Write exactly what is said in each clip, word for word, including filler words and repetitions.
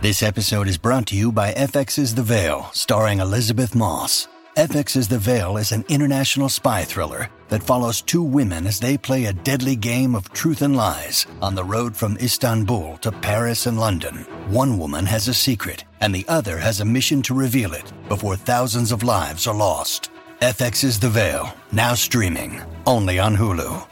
This episode is brought to you by F X's The Veil, starring Elizabeth Moss. F X's The Veil is an international spy thriller that follows two women as they play a deadly game of truth and lies on the road from Istanbul to Paris and London. One woman has a secret, and the other has a mission to reveal it before thousands of lives are lost. F X's The Veil, now streaming, only on Hulu.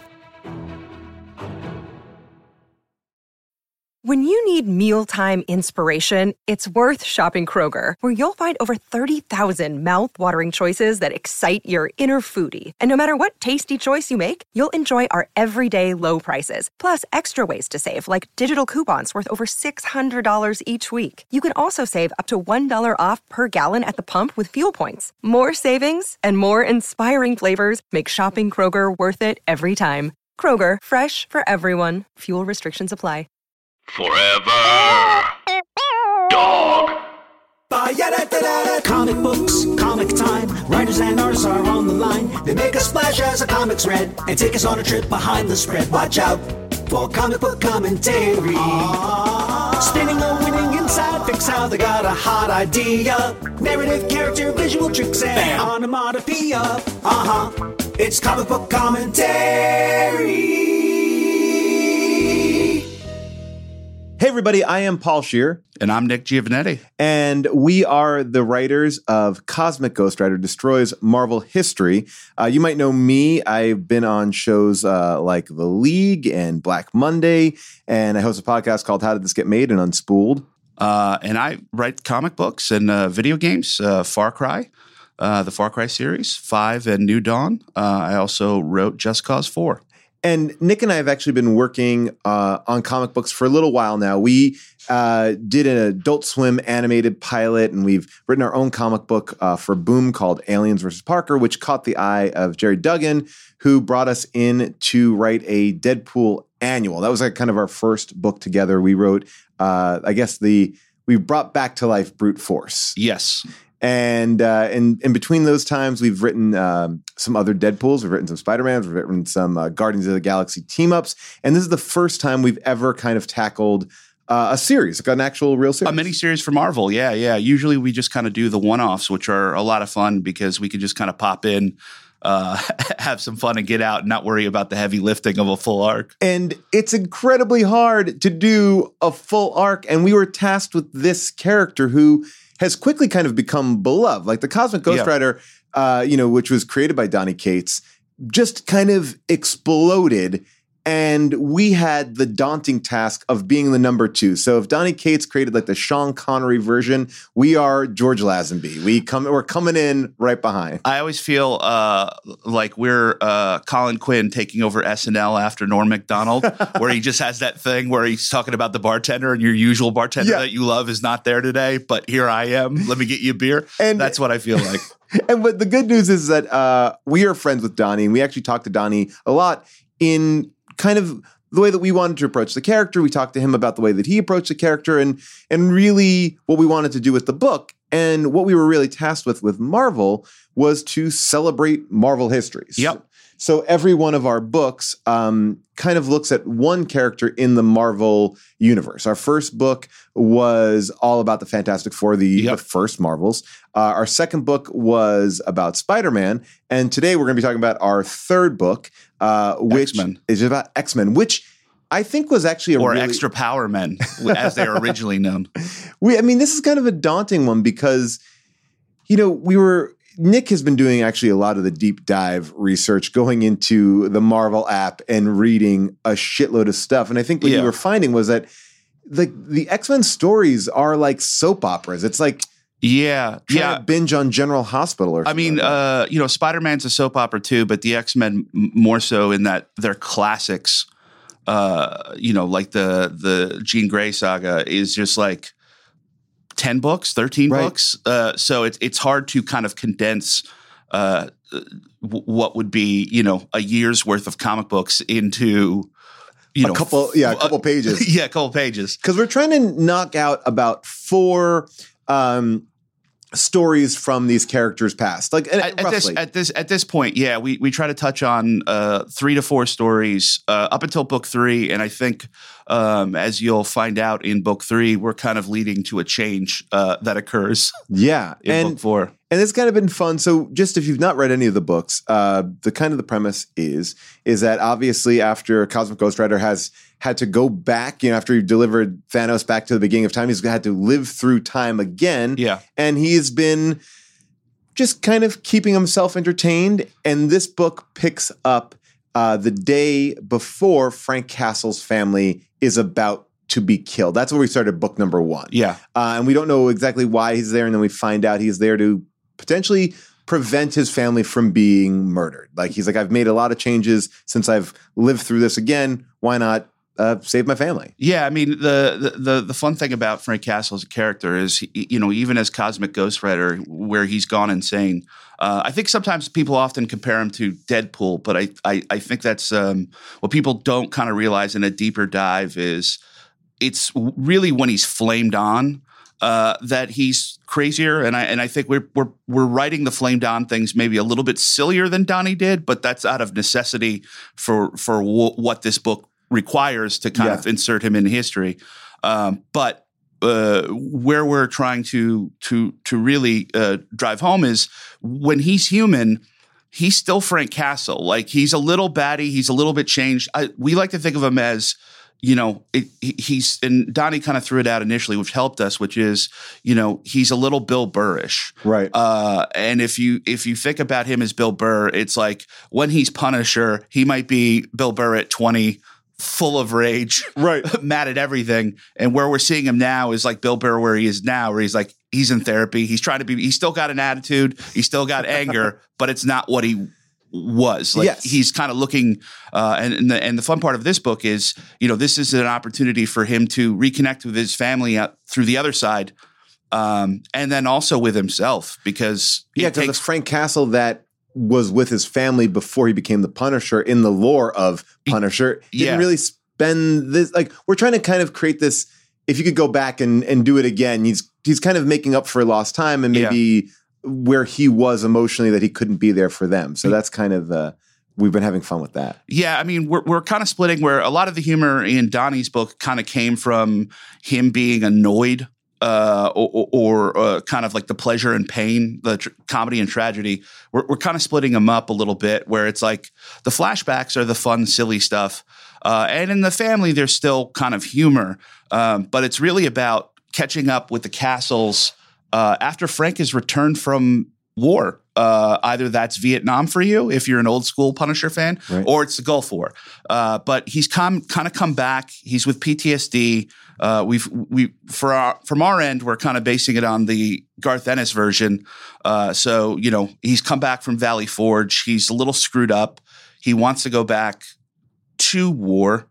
When you need mealtime inspiration, it's worth shopping Kroger, where you'll find over thirty thousand mouth-watering choices that excite your inner foodie. And no matter what tasty choice you make, you'll enjoy our everyday low prices, plus extra ways to save, like digital coupons worth over six hundred dollars each week. You can also save up to one dollar off per gallon at the pump with fuel points. More savings and more inspiring flavors make shopping Kroger worth it every time. Kroger, fresh for everyone. Fuel restrictions apply. Forever Dog. Comic books, comic time. Writers and artists are on the line. They make a splash as a comic's read and take us on a trip behind the spread. Watch out for comic book commentary. Aww. Spinning a winning inside fix how they got a hot idea. Narrative, character, visual tricks, and Bam. onomatopoeia. Uh-huh. It's comic book commentary. Hey everybody, I am Paul Scheer. And I'm Nick Giovanetti. And we are the writers of Cosmic Ghost Rider Destroys Marvel History. Uh, you might know me. I've been on shows uh, like The League and Black Monday, and I host a podcast called How Did This Get Made and Unspooled. Uh, and I write comic books and uh, video games, uh, Far Cry, uh, the Far Cry series, five and New Dawn. Uh, I also wrote Just Cause four. And Nick and I have actually been working uh, on comic books for a little while now. We uh, did an Adult Swim animated pilot, and we've written our own comic book uh, for Boom called Aliens versus Parker, which caught the eye of Jerry Duggan, who brought us in to write a Deadpool annual. That was like kind of our first book together. We wrote, uh, I guess, the we brought back to life Brute Force. Yes. And uh, in, in between those times, we've written um, some other Deadpools. We've written some Spider-Mans. We've written some uh, Guardians of the Galaxy team-ups. And this is the first time we've ever kind of tackled uh, a series, like an actual real series. A mini-series for Marvel, yeah, yeah. Usually we just kind of do the one-offs, which are a lot of fun because we can just kind of pop in, uh, have some fun and get out and not worry about the heavy lifting of a full arc. And it's incredibly hard to do a full arc. And we were tasked with this character who has quickly kind of become beloved. Like the Cosmic Ghost yeah. Rider, uh, you know, which was created by Donny Cates, just kind of exploded. And we had the daunting task of being the number two. So if Donny Cates created like the Sean Connery version, we are George Lazenby. We come, we're coming in right behind. I always feel uh, like we're uh, Colin Quinn taking over S N L after Norm Macdonald, where he just has that thing where he's talking about the bartender and your usual bartender yeah. that you love is not there today, but here I am. Let me get you a beer. And that's what I feel like. And but the good news is that uh, we are friends with Donny, and we actually talk to Donny a lot in kind of the way that we wanted to approach the character. We talked to him about the way that he approached the character and and really what we wanted to do with the book. And what we were really tasked with with Marvel was to celebrate Marvel histories. Yep. So every one of our books um, kind of looks at one character in the Marvel universe. Our first book was all about the Fantastic Four, the, yep. the first Marvels. Uh, our second book was about Spider-Man. And today we're going to be talking about our third book, uh, which X-Men. is about X-Men, which I think was actually a or really, Extra Power Men, as they were originally known. We, I mean, this is kind of a daunting one because, you know, we were... Nick has been doing actually a lot of the deep dive research, going into the Marvel app and reading a shitload of stuff. And I think what yeah. you were finding was that the the X-Men stories are like soap operas. It's like yeah, trying yeah. to binge on General Hospital or something. I mean, like uh, you know, Spider-Man's a soap opera too, but the X-Men m- more so in that they're classics. Uh, you know, like the the Jean Grey saga is just like ten books, thirteen right. books. Uh, so it's it's hard to kind of condense uh, w- what would be, you know, a year's worth of comic books into, you a know, couple, yeah, a couple uh, pages. yeah, a couple pages. Because we're trying to knock out about four um, stories from these characters past? Like at, at this at this at this point, yeah, we we try to touch on uh, three to four stories uh, up until book three, and I think um, as you'll find out in book three, we're kind of leading to a change uh, that occurs. Yeah, in and, book four. And it's kind of been fun. So just if you've not read any of the books, uh, the kind of the premise is is that obviously after Cosmic Ghost Rider has had to go back, you know, after he delivered Thanos back to the beginning of time, he's had to live through time again. Yeah. And he's been just kind of keeping himself entertained. And this book picks up uh, the day before Frank Castle's family is about to be killed. That's where we started book number one. Yeah. Uh, and we don't know exactly why he's there. And then we find out he's there to potentially prevent his family from being murdered. Like he's like, I've made a lot of changes since I've lived through this again. Why not uh, save my family? Yeah, I mean the, the the fun thing about Frank Castle as a character is, you know, even as Cosmic Ghost Rider, where he's gone insane. Uh, I think sometimes people often compare him to Deadpool, but I I, I think that's um, what people don't kind of realize in a deeper dive is it's really when he's flamed on. Uh, that he's crazier, and I and I think we're we're we're writing the flamed on things maybe a little bit sillier than Donnie did, but that's out of necessity for for w- what this book requires to kind yeah. of insert him in history. Um, but uh, where we're trying to to to really uh, drive home is when he's human, he's still Frank Castle. Like he's a little batty, he's a little bit changed. I, we like to think of him as, you know, it, he's, and Donnie kind of threw it out initially, which helped us, which is, you know, he's a little Bill Burr-ish. Right. Uh, and if you, if you think about him as Bill Burr, it's like when he's Punisher, he might be Bill Burr at twenty, full of rage, right, mad at everything. And where we're seeing him now is like Bill Burr, where he is now, where he's like, he's in therapy. He's trying to be, he's still got an attitude. He's still got anger, but it's not what he was. Like yes. he's kind of looking, uh, and, and the and the fun part of this book is, you know, this is an opportunity for him to reconnect with his family out through the other side, um, and then also with himself, because yeah, because the Frank Castle that was with his family before he became the Punisher in the lore of Punisher didn't yeah. really spend this. Like we're trying to kind of create this. If you could go back and and do it again, he's he's kind of making up for lost time and maybe. Yeah. Where he was emotionally that he couldn't be there for them. So that's kind of, uh, we've been having fun with that. Yeah. I mean, we're, we're kind of splitting where a lot of the humor in Donnie's book kind of came from him being annoyed uh, or, or uh, kind of like the pleasure and pain, the tr- comedy and tragedy. We're, we're kind of splitting them up a little bit where it's like the flashbacks are the fun, silly stuff. Uh, and in the family, there's still kind of humor. Um, but it's really about catching up with the Castles Uh, after Frank has returned from war. Uh, either that's Vietnam for you, if you're an old school Punisher fan, right. or it's the Gulf War. Uh, but he's come kind of come back. He's with P T S D. Uh, we've we for our from our end, we're kind of basing it on the Garth Ennis version. Uh, so you know, he's come back from Valley Forge. He's a little screwed up. He wants to go back to war.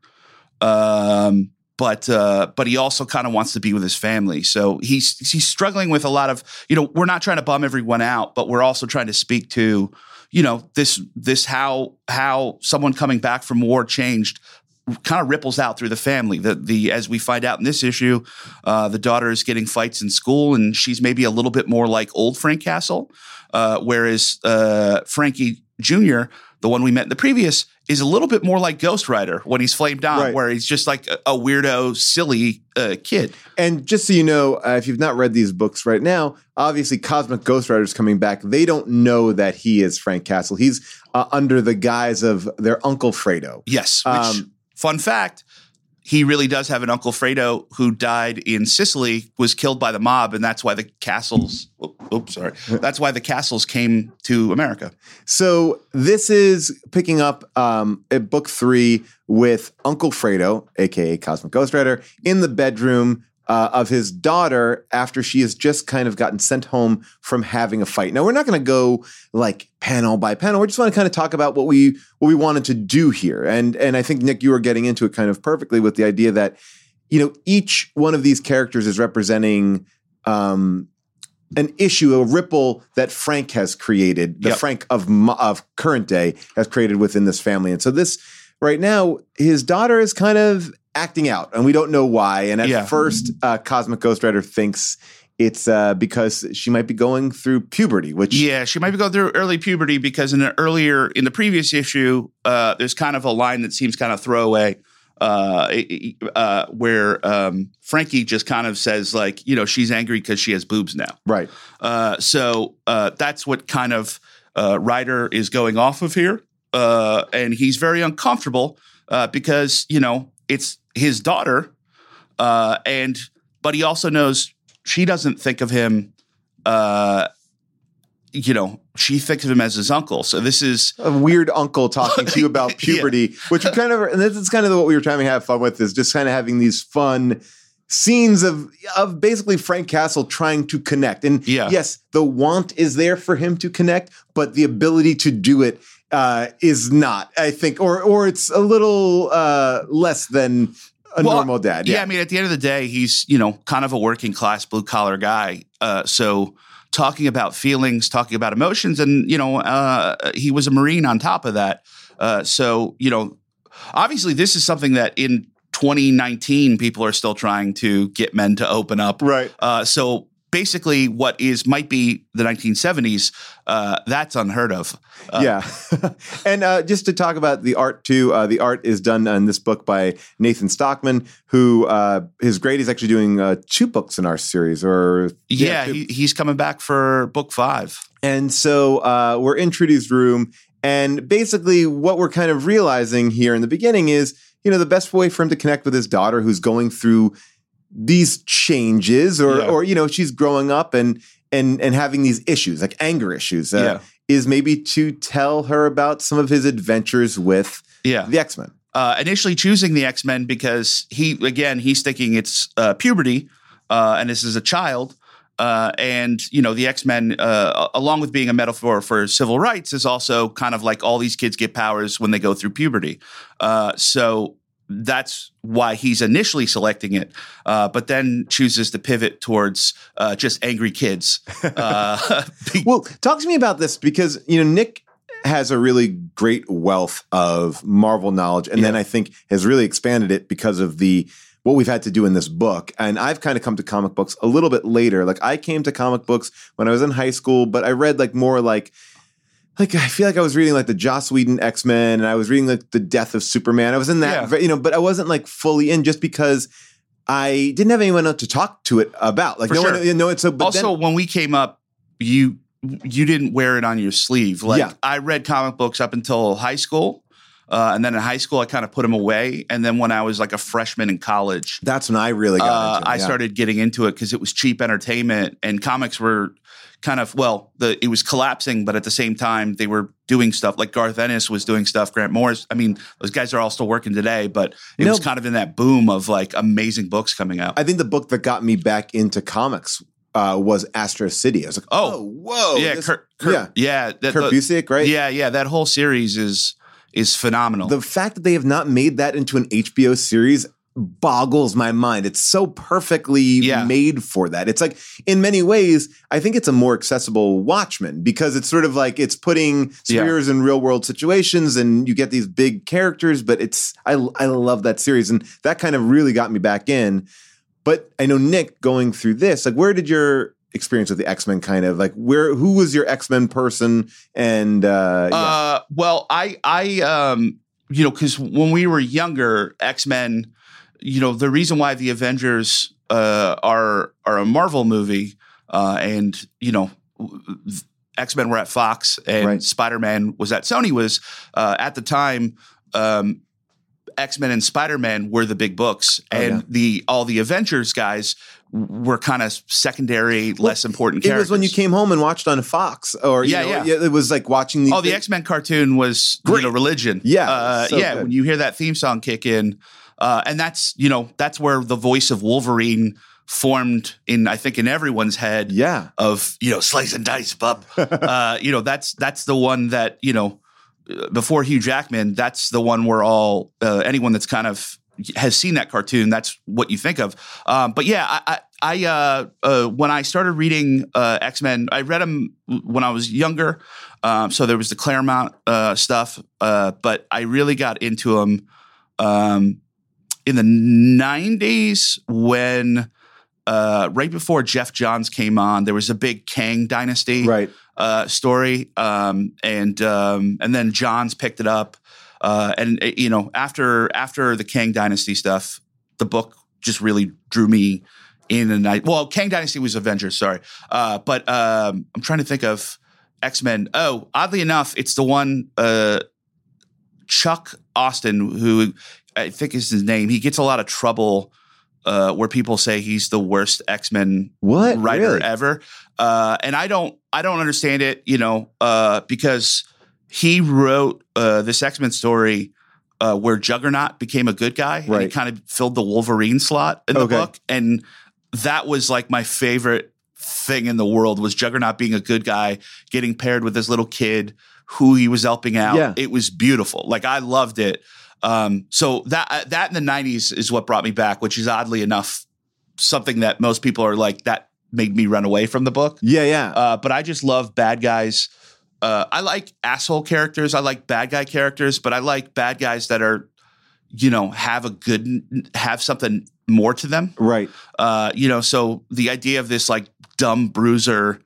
Um, But uh, but he also kind of wants to be with his family. So he's he's struggling with a lot of, you know, we're not trying to bum everyone out, but we're also trying to speak to, you know, this this how how someone coming back from war changed kind of ripples out through the family. The the as we find out in this issue, uh, the daughter is getting fights in school, and she's maybe a little bit more like old Frank Castle, uh, whereas uh, Frankie Junior, the one we met in the previous, is a little bit more like Ghost Rider when he's flamed on, right. where he's just like a, a weirdo, silly uh, kid. And just so you know, uh, if you've not read these books right now, obviously Cosmic Ghost Rider's coming back. They don't know that he is Frank Castle. He's uh, under the guise of their Uncle Fredo. Yes. Which, Um, fun fact, he really does have an Uncle Fredo who died in Sicily, was killed by the mob, and that's why the Castles – oops, sorry. That's why the Castles came to America. So this is picking up um, at book three with Uncle Fredo, a k a. Cosmic Ghost Rider, in the bedroom uh, of his daughter after she has just kind of gotten sent home from having a fight. Now, we're not going to go like panel by panel. We just want to kind of talk about what we what we wanted to do here. And, and I think, Nick, you were getting into it kind of perfectly with the idea that, you know, each one of these characters is representing um, an issue, a ripple that Frank has created, the yep. Frank of of current day has created within this family. And so this right now, his daughter is kind of acting out, and we don't know why. And at yeah. first, uh, Cosmic Ghost Rider thinks it's uh, because she might be going through puberty, which Yeah, she might be going through early puberty because in the earlier, in the previous issue, uh, there's kind of a line that seems kind of throwaway uh, uh, where um, Frankie just kind of says like, you know, she's angry because she has boobs now. right. Uh, so uh, that's what kind of uh, Ryder is going off of here. Uh, and he's very uncomfortable uh, because, you know, it's his daughter. Uh, and but he also knows she doesn't think of him, uh, you know, she thinks of him as his uncle. So this is A weird uncle talking to you about puberty, yeah. which are kind of, and this is kind of what we were trying to have fun with, is just kind of having these fun scenes of of basically Frank Castle trying to connect. And Yeah. yes, the want is there for him to connect, but the ability to do it uh, is not, I think, or or it's a little uh, less than a Well, normal dad. Yeah. Yeah. I mean, at the end of the day, he's, you know, kind of a working class blue collar guy. Uh, so talking about feelings, talking about emotions, and, you know, uh, he was a Marine on top of that. Uh, so, you know, obviously this is something that in twenty nineteen, people are still trying to get men to open up. Right. Uh, so basically what is might be the nineteen seventies, uh, that's unheard of. Uh, yeah. and uh, just to talk about the art too, uh, the art is done in this book by Nathan Stockman, who uh, his grade is actually doing uh, two books in our series. Or Yeah, two- he, he's coming back for book five. And so uh, we're in Trudy's room, and basically what we're kind of realizing here in the beginning is, you know, the best way for him to connect with his daughter who's going through these changes or, Yeah. or you know, she's growing up and and and having these issues, like anger issues, uh, Yeah. is maybe to tell her about some of his adventures with Yeah. the X-Men. Uh, initially choosing the X-Men because he, again, he's thinking it's uh, puberty uh, and this is a child. Uh, and, you know, the X-Men, uh, along with being a metaphor for civil rights, is also kind of like all these kids get powers when they go through puberty. Uh, so that's why he's initially selecting it, uh, but then chooses to pivot towards uh, just angry kids. Uh, Well, talk to me about this because, you know, Nick has a really great wealth of Marvel knowledge, and then Yeah. I think has really expanded it because of the what we've had to do in this book. And I've kind of come to comic books a little bit later. Like I came to comic books when I was in high school, but I read like more like like I feel like I was reading like the Joss Whedon X-Men, and I was reading like the Death of Superman. I was in that, Yeah. you know, but I wasn't like fully in just because I didn't have anyone else to talk to it about. Like For no sure. one, you know, it's so. But also, then, when we came up, you you didn't wear it on your sleeve. Like Yeah. I read comic books up until high school, uh, and then in high school I kind of put them away. And then when I was like a freshman in college, that's when I really got uh, into it. I yeah. started getting into it because it was cheap entertainment, and comics were kind of well, the it was collapsing, but at the same time they were doing stuff like Garth Ennis was doing stuff. Grant Morris, I mean, those guys are all still working today, but it No. was kind of in that boom of like amazing books coming out. I think the book that got me back into comics uh, was Astro City. I was like, oh, Oh. whoa. yeah, this- Kurt, Kurt, yeah. yeah, that, Kurt the- Busiek, right? Yeah, yeah, that whole series is is phenomenal. The fact that they have not made that into an H B O series boggles my mind. It's so perfectly Yeah. made for that. It's like, in many ways, I think it's a more accessible Watchmen because it's sort of like it's putting Yeah. spheres in real world situations and you get these big characters, but it's, I, I love that series. And that kind of really got me back in. But I know, Nick, going through this, like, where did your experience with the X-Men kind of like, where, who was your X-Men person? And, uh, yeah. Uh, well, I, I, um, you know, because when we were younger, X-Men, you know, the reason why the Avengers uh, are are a Marvel movie, uh, and you know, X-Men were at Fox and Right. Spider-Man was at Sony was uh, at the time. Um, X-Men and Spider-Man were the big books, Oh, and yeah. the all the Avengers guys were kind of secondary, less important It characters. was when you came home and watched on Fox, or you Yeah, know, yeah. It was like watching the Oh, the X-Men cartoon was Great. you know religion. Yeah, uh, so yeah. good. When you hear that theme song kick in, uh, and that's you know that's where the voice of Wolverine formed in I think in everyone's head. Yeah, Of you know slice and dice, pup. uh, you know that's that's the one that you know before Hugh Jackman. That's the one where all uh, anyone that's kind of has seen that cartoon. That's what you think of. Um, but yeah, I. I I uh, uh, when I started reading uh, X-Men, I read them when I was younger. Um, so there was the Claremont uh, stuff, uh, but I really got into them um, in the nineties when uh, right before Jeff Johns came on, there was a big Kang Dynasty Right. uh, story, um, and um, and then Johns picked it up, uh, and uh, you know after after the Kang Dynasty stuff, the book just really drew me in. And I well, Kang Dynasty was Avengers, sorry, uh, but um, I'm trying to think of X-Men. Oh, oddly enough, it's the one uh, Chuck Austin, who I think is his name. He gets a lot of trouble. Uh, where people say he's the worst X-Men What? writer Really? ever, uh, and I don't, I don't understand it, you know, uh, because he wrote uh, this X-Men story uh, where Juggernaut became a good guy, and he Right. kind of filled the Wolverine slot in the Okay. book, and that was like my favorite thing in the world was Juggernaut being a good guy, getting paired with this little kid who he was helping out. Yeah. It was beautiful. Like I loved it. Um, so that that in the nineties is what brought me back, which is oddly enough something that most people are like, that made me run away from the book. Yeah, yeah. Uh, but I just love bad guys. Uh, I like asshole characters. I like bad guy characters, but I like bad guys that are, you know, have a good, have something more to them. right. Uh, you know, so the idea of this like dumb bruiser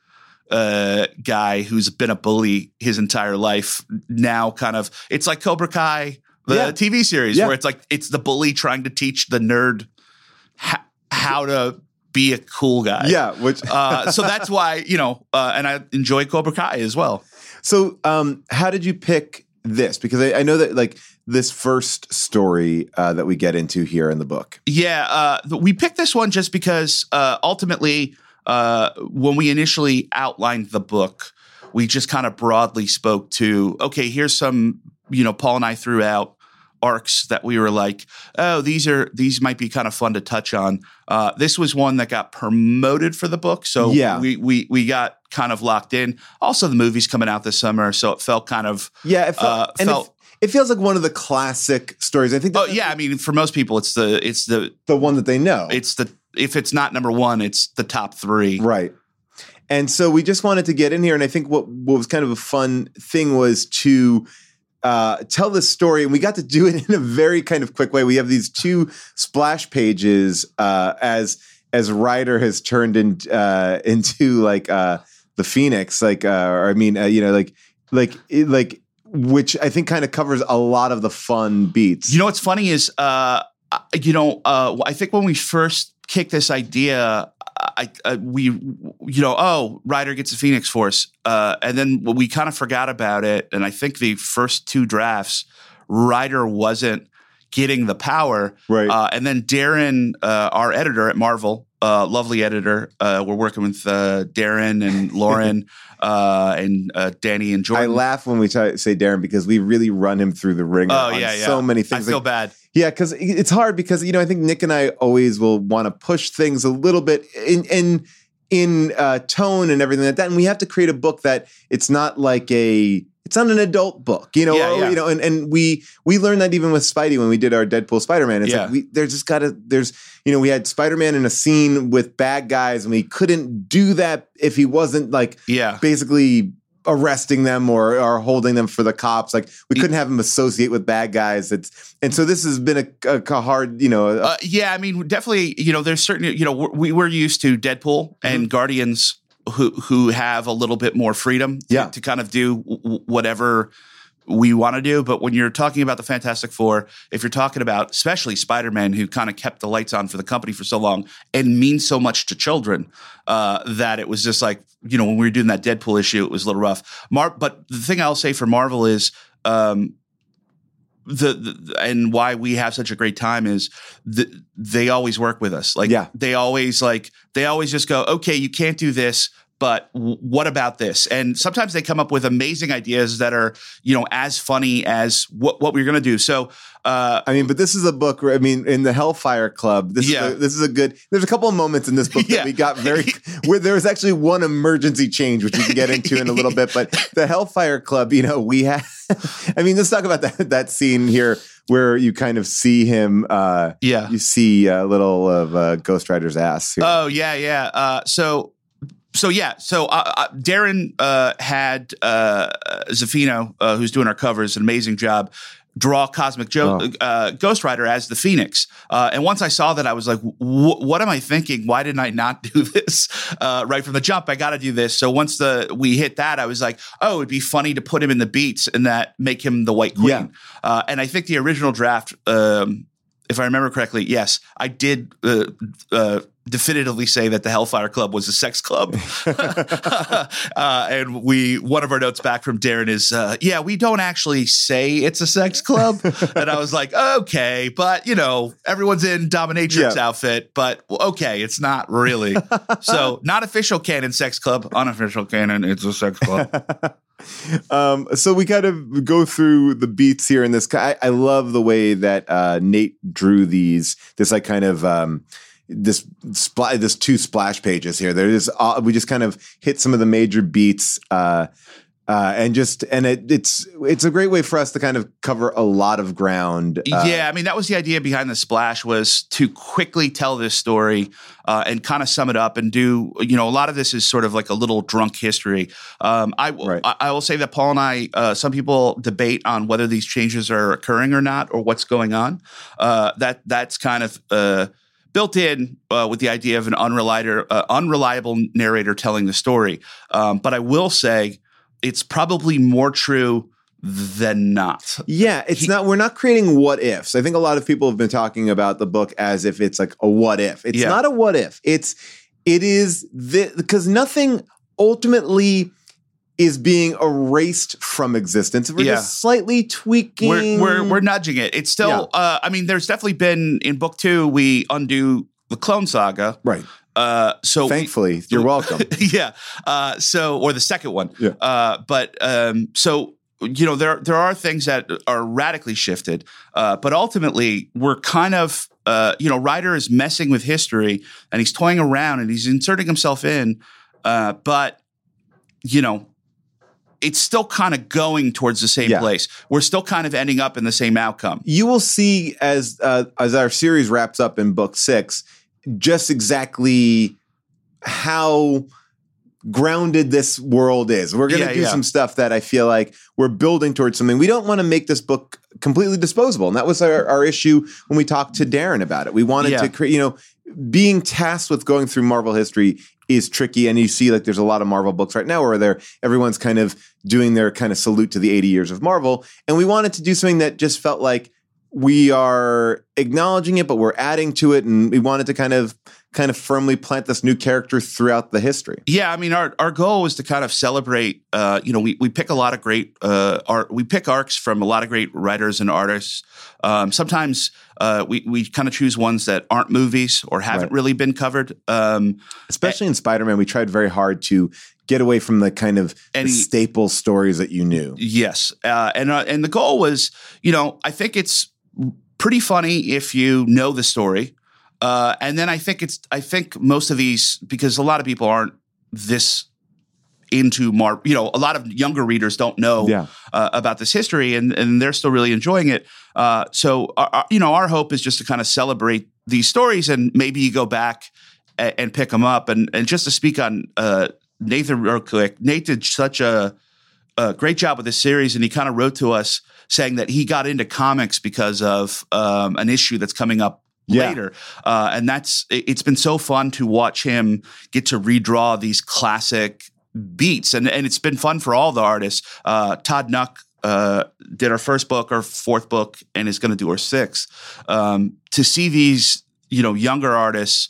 uh, guy who's been a bully his entire life now kind of, it's like Cobra Kai, the Yeah. T V series, Yeah. where it's like, it's the bully trying to teach the nerd ha- how to be a cool guy. Yeah, which uh, so that's why, you know, uh, and I enjoy Cobra Kai as well. So, um, how did you pick this? Because I, I know that like this first story uh, that we get into here in the book. Yeah, uh, th- we picked this one just because uh, ultimately, uh, when we initially outlined the book, we just kind of broadly spoke to, okay, here's some, you know, Paul and I threw out arcs that we were like, oh, these are these might be kind of fun to touch on. Uh, this was one that got promoted for the book, so Yeah. we we we got kind of locked in. Also, the movie's coming out this summer, so it felt kind of Yeah, it, felt, Uh, and felt- it, it feels like one of the classic stories. I think. oh That, yeah. I mean, for most people, it's the it's the the one that they know. it's the if it's not number one, it's the top three. Right. And so we just wanted to get in here. And I think what, what was kind of a fun thing was to uh, tell this story. And we got to do it in a very kind of quick way. We have these two splash pages uh, as as Ryder has turned in, uh, into like uh, the Phoenix, like, uh, or I mean, uh, you know, like, like, it, like, which I think kind of covers a lot of the fun beats. You know what's funny is, uh, you know, uh, I think when we first kicked this idea, I, I we, you know, oh, Ryder gets a Phoenix Force, uh, and then we kind of forgot about it. And I think the first two drafts, Ryder wasn't getting the power, Right. Uh, and then Darren, uh, our editor at Marvel, uh, lovely editor, uh, we're working with uh, Darren and Lauren uh, and uh, Danny and I Jordan. laugh when we t- say Darren because we really run him through the ringer Oh on yeah, yeah. so many things. I feel Like, bad. Yeah, because it's hard because, you know, I think Nick and I always will want to push things a little bit in in in uh, tone and everything like that. And we have to create a book that it's not like a it's not an adult book, you know, Yeah, or, yeah. you know, and, and we we learned that even with Spidey when we did our Deadpool Spider-Man. It's Yeah. like we there's just gotta there's you know, we had Spider-Man in a scene with bad guys and we couldn't do that if he wasn't like Yeah. basically arresting them or, or holding them for the cops. Like we couldn't have him associate with bad guys. It's, and so this has been a, a, a hard, you know, a, Uh, yeah, I mean, definitely, you know, there's certain, you know, we we're used to Deadpool Mm-hmm. and Guardians who who have a little bit more freedom to, Yeah. to kind of do w- whatever we want to do. But when you're talking about the Fantastic Four, if you're talking about especially Spider-Man, who kind of kept the lights on for the company for so long and means so much to children, uh, that it was just like, you know, when we were doing that Deadpool issue, it was a little rough. Mar- but the thing I'll say for Marvel is, um, The, the and why we have such a great time is the, they always work with us. Like Yeah. they always like they always just go, okay, you can't do this, but w- what about this? And sometimes they come up with amazing ideas that are, you know, as funny as what what we're gonna do. So uh, I mean, but this is a book where, I mean, in the Hellfire Club, this, Yeah. is, a, this is a good, there's a couple of moments in this book Yeah. that we got very, where there was actually one emergency change, which we can get into in a little bit, but the Hellfire Club, you know, we have, I mean, let's talk about that, that scene here where you kind of see him, uh, yeah. you see a little of uh, Ghost Rider's ass here. Oh yeah, yeah. Uh, so, so yeah. So uh, uh, Darren uh, had uh, Zaffino, uh, who's doing our covers, an amazing job. draw Cosmic Joe, Oh. uh, Ghost Rider as the Phoenix. Uh, and once I saw that, I was like, what am I thinking? Why didn't I not do this uh, right from the jump? I got to do this. So once the we hit that, I was like, oh, it'd be funny to put him in the beats and that make him the White Queen. Yeah. Uh, and I think the original draft, um, if I remember correctly, yes, I did uh, uh, definitively say that the Hellfire Club was a sex club. uh, and we, one of our notes back from Darren is, uh, yeah, we don't actually say it's a sex club. And I was like, okay, but you know, everyone's in dominatrix Yeah. outfit, but okay, it's not really. So not official canon sex club, unofficial canon, it's a sex club. Um, so we kind of go through the beats here in this. I, I love the way that uh, Nate drew these. This like kind of um, this spl- this two splash pages here. There is uh, we just kind of hit some of the major beats. Uh, Uh, and just and it, it's it's a great way for us to kind of cover a lot of ground. Uh, yeah, I mean that was the idea behind the splash, was to quickly tell this story uh, and kind of sum it up and do, you know, a lot of this is sort of like a little drunk history. Um, I, Right. I I will say that Paul and I, uh, some people debate on whether these changes are occurring or not, or what's going on. Uh, that that's kind of uh, built in uh, with the idea of an unreliable uh, unreliable narrator telling the story. Um, but I will say, it's probably more true than not. Yeah, it's not. We're not creating what ifs. I think a lot of people have been talking about the book as if it's like a what if. It's Yeah. not a what if. It's it is the because nothing ultimately is being erased from existence. We're Yeah. just slightly tweaking. We're we're, we're nudging it. It's still. Yeah. Uh, I mean, there's definitely been in book two. We undo the Clone Saga. right. Uh, so Thankfully, you're welcome. yeah. Uh, so, or the second one. Yeah. Uh, but um, so you know, there there are things that are radically shifted, uh, but ultimately, we're kind of uh, you know, Ryder is messing with history and he's toying around and he's inserting himself in, uh, but you know, it's still kind of going towards the same Yeah. place. We're still kind of ending up in the same outcome. You will see as uh, as our series wraps up in book six, just exactly how grounded this world is. We're going to Yeah, do yeah. some stuff that I feel like we're building towards something. We don't want to make this book completely disposable. And that was our, our issue when we talked to Darren about it. We wanted Yeah. to create, you know, being tasked with going through Marvel history is tricky. And you see like there's a lot of Marvel books right now where they're everyone's kind of doing their kind of salute to the eighty years of Marvel. And we wanted to do something that just felt like we are acknowledging it, but we're adding to it. And we wanted to kind of kind of firmly plant this new character throughout the history. Yeah, I mean, our, our goal was to kind of celebrate, uh, you know, we, we pick a lot of great uh, art. We pick arcs from a lot of great writers and artists. Um, sometimes uh, we, we kind of choose ones that aren't movies or haven't Right. really been covered. Um, Especially in Spider-Man, we tried very hard to get away from the kind of the Any- staple stories that you knew. yes. Uh, and, uh, and the goal was, you know, I think it's pretty funny if you know the story. Uh, and then I think it's, I think most of these, because a lot of people aren't this into Mar, you know, a lot of younger readers don't know Yeah. uh, about this history, and, and they're still really enjoying it. Uh, so, our, our- you know, our hope is just to kind of celebrate these stories, and maybe you go back and, and pick them up. And, and just to speak on uh, Nathan real quick, Nate did such a, a great job with this series, and he kind of wrote to us saying that he got into comics because of um, an issue that's coming up Yeah. later. Uh, and that's, it, it's been so fun to watch him get to redraw these classic beats. And, and it's been fun for all the artists. Uh, Todd Nuck uh, did our first book, our fourth book, and is going to do our sixth. Um, to see these, you know, younger artists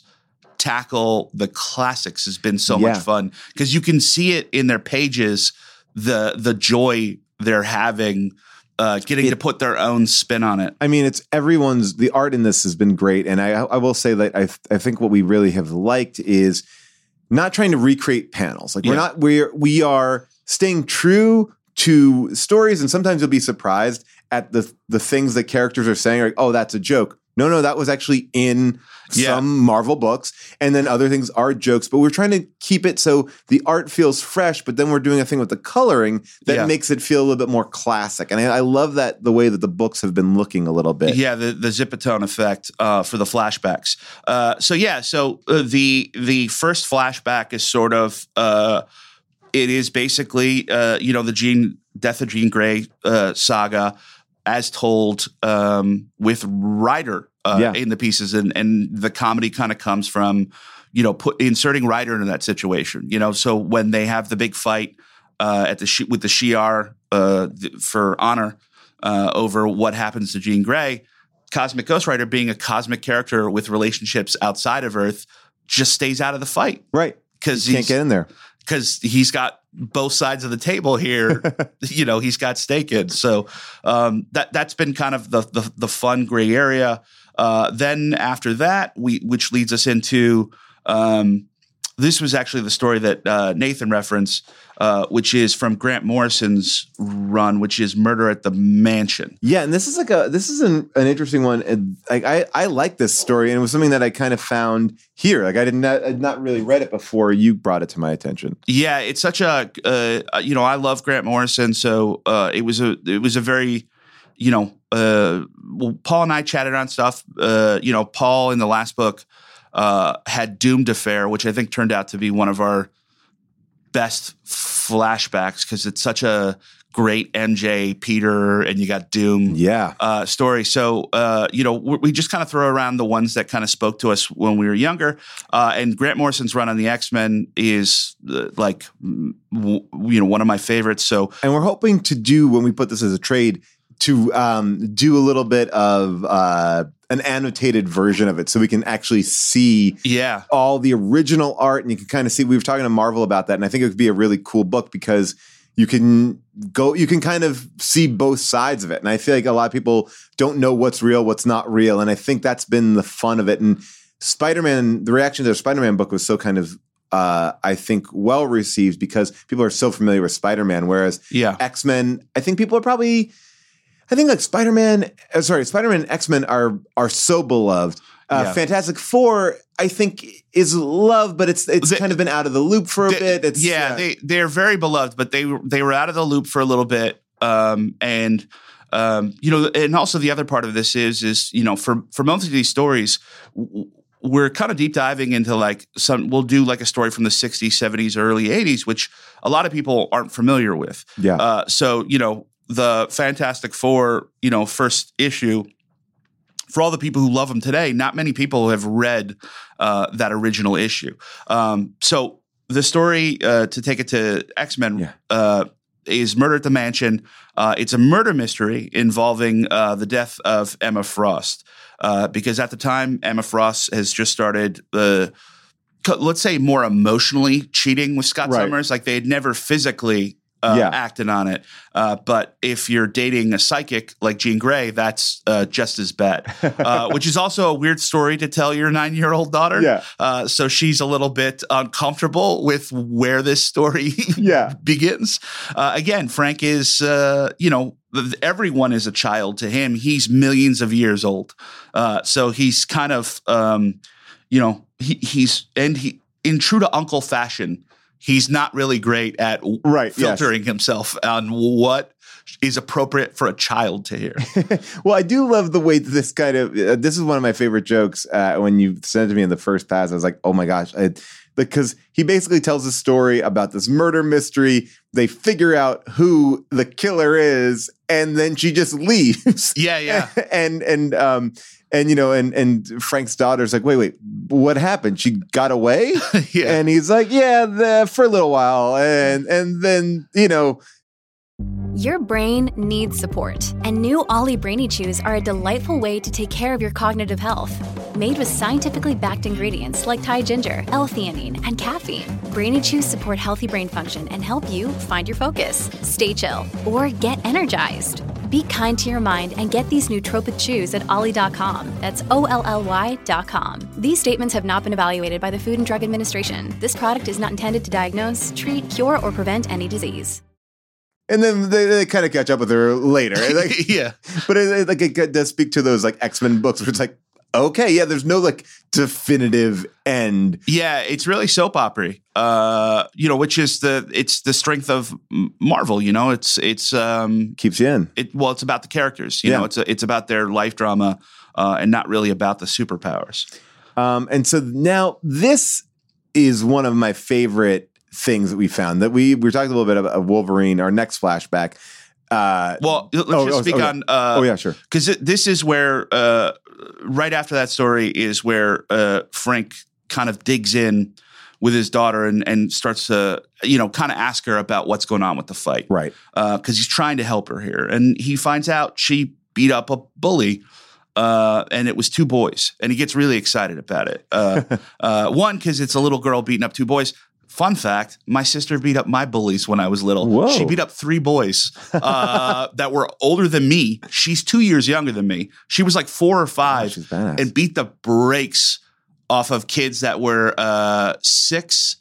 tackle the classics has been so Yeah. much fun, because you can see it in their pages, the, the joy they're having, uh, getting It- to put their own spin on it. I mean, it's everyone's, the art in this has been great. And I, I will say that I, I think what we really have liked is not trying to recreate panels. Like we're Yeah. not, we're, we are staying true to stories. And sometimes you'll be surprised at the, the things that characters are saying, like, oh, that's a joke. No, no, that was actually in Yeah. some Marvel books. And then other things are jokes, but we're trying to keep it so the art feels fresh, but then we're doing a thing with the coloring that Yeah. makes it feel a little bit more classic. And I, I love that the way that the books have been looking a little bit. Yeah, the the Zipatone effect uh, for the flashbacks. Uh, so yeah, so uh, the the first flashback is sort of uh, it is basically uh, you know, the Jean death of Jean Grey uh, saga. as told um, with Ryder uh, Yeah. in the pieces, and and the comedy kind of comes from, you know, put inserting Ryder into that situation. You know, so when they have the big fight uh, at the Shi- with the Shi'ar uh, th- for honor uh, over what happens to Jean Grey, Cosmic Ghost Rider, being a cosmic character with relationships outside of Earth, just stays out of the fight. Right. Because Can't get in there. Because he's got both sides of the table here. You know, he's got stake in. So um, that that's been kind of the the, the fun gray area. Uh, then after that, we which leads us into um, this was actually the story that uh, Nathan referenced, uh, which is from Grant Morrison's run, which is Murder at the Mansion. Yeah, and this is like a this is an, an interesting one. And like I I like this story, and it was something that I kind of found here. Like I did not I had not really read it before you brought it to my attention. Yeah, it's such a uh, you know, I love Grant Morrison, so uh, it was a it was a very you know uh, well, Paul and I chatted on stuff. Uh, you know, Paul in the last book uh, had Doomed Affair, which I think turned out to be one of our best flashbacks because it's such a great M J, Peter, and you got Doom Yeah. uh, story. So, uh, you know, we, we just kind of throw around the ones that kind of spoke to us when we were younger. Uh, and Grant Morrison's run on the X-Men is uh, like, w- you know, one of my favorites. So, And we're hoping to do, when we put this as a trade, to um, do a little bit of uh, an annotated version of it so we can actually see yeah. all the original art, and you can kind of see, we were talking to Marvel about that, and I think it would be a really cool book because you can go, you can kind of see both sides of it. And I feel like a lot of people don't know what's real, what's not real. And I think that's been the fun of it. And Spider-Man, the reaction to the Spider-Man book was so kind of, uh, I think, well received because people are so familiar with Spider-Man. Whereas Yeah. X-Men, I think people are probably, I think like Spider-Man, uh, sorry, Spider-Man and X-Men are are so beloved. Uh, Yeah. Fantastic Four, I think, is loved, but it's it's The- kind of been out of the loop for a They- bit. It's, yeah, uh, they they're very beloved, but they were they were out of the loop for a little bit. Um, and um, you know, and also the other part of this is is you know, for for most of these stories, w- we're kind of deep diving into like some. We'll do like a story from the sixties, seventies, early eighties, which a lot of people aren't familiar with. Yeah. Uh, so you know, the Fantastic Four, you know, first issue. For all the people who love them today, not many people have read uh, that original issue. Um, so the story, uh, to take it to X-Men, Yeah. uh, is Murder at the Mansion. Uh, it's a murder mystery involving uh, the death of Emma Frost. Uh, because at the time, Emma Frost has just started the, let's say, more emotionally cheating with Scott Right. Summers. Like they had never physically Uh, Yeah. acted on it. Uh, but if you're dating a psychic like Jean Grey, that's uh, just as bad, uh, which is also a weird story to tell your nine-year-old daughter. Yeah. Uh, so she's a little bit uncomfortable with where this story Yeah. begins. Uh, again, Frank is, uh, you know, th- everyone is a child to him. He's millions of years old. Uh, so he's kind of, um, you know, he, he's, and he, in true to uncle fashion, he's not really great at w- Right, yes. filtering himself on what is appropriate for a child to hear. Well, I do love the way that this kind of, uh, this is one of my favorite jokes uh, when you sent it to me in the first pass. I was like, oh my gosh. I, because he basically tells a story about this murder mystery. They figure out who the killer is, and then she just leaves. Yeah, yeah. and, and, um, and, you know, and, and Frank's daughter's like, wait, wait, what happened? She got away? Yeah. And he's like, yeah, the, for a little while. And, and then, you know, Your brain needs support, and new Ollie Brainy Chews are a delightful way to take care of your cognitive health. Made with scientifically backed ingredients like Thai ginger, L-theanine, and caffeine, Brainy Chews support healthy brain function and help you find your focus, stay chill, or get energized. Be kind to your mind and get these nootropic chews at ollie dot com. That's O L L Y dot com. These statements have not been evaluated by the Food and Drug Administration. This product is not intended to diagnose, treat, cure, or prevent any disease. and then they, they kind of catch up with her later. Like, Yeah. But it, it, like it does speak to those like X-Men books where it's like, okay, yeah, there's no like definitive end. Yeah, it's really soap opera. Uh, you know, which is the it's the strength of M- Marvel. You know, it's it's um, Keeps you in. it well, it's about the characters. You Yeah. know, it's a, it's about their life drama, uh, and not really about the superpowers. Um, and so now this is one of my favorite things that we found that we, we were talking a little bit about Wolverine, our next flashback. Uh, Well, let's oh, just oh, speak oh, yeah. on. Uh, oh yeah, sure. Because this is where, uh, right after that story, is where uh, Frank kind of digs in with his daughter and, and starts to, you know, kind of ask her about what's going on with the fight. Right. Because uh, he's trying to help her here. And he finds out she beat up a bully. Uh, and it was two boys, and he gets really excited about it. Uh, uh, one, because it's a little girl beating up two boys. Fun fact, my sister beat up my bullies when I was little. Whoa. She beat up three boys uh, that were older than me. She's two years younger than me. She was like four or five Oh, she's badass. and beat the brakes off of kids that were uh, six,